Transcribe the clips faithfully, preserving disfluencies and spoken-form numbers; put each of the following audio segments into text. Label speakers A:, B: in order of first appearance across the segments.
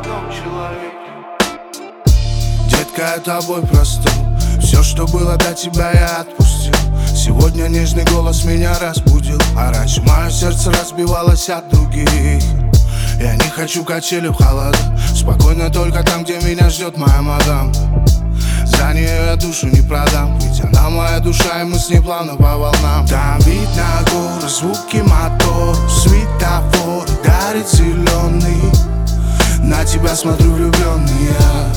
A: одном человеке.
B: Детка, я тобой простыл. Все, что было до тебя, я отпустил. Сегодня нежный голос меня разбудил, а раньше мое сердце разбивалось от других. Я не хочу качели в холода, спокойно только там, где меня ждет моя мадам. За нее я душу не продам, ведь она моя душа, и мы с ней плавно по волнам. Там вид на горы, звуки мотор, светофор горит зеленый. На тебя смотрю влюбленный я.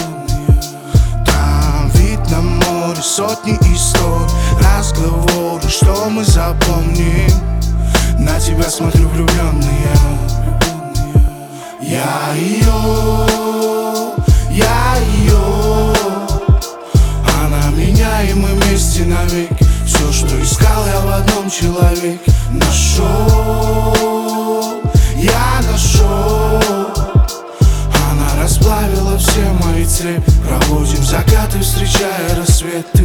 B: Там вид на море, сотни историй, разговоры, что мы запомним. На тебя смотрю влюбленный я. Я ее, я ее, она меня, и мы вместе навеки. Все, что искал я в одном человеке, нашел, я нашел. Она расплавила все мои цепи, проводим закаты, встречая рассветы.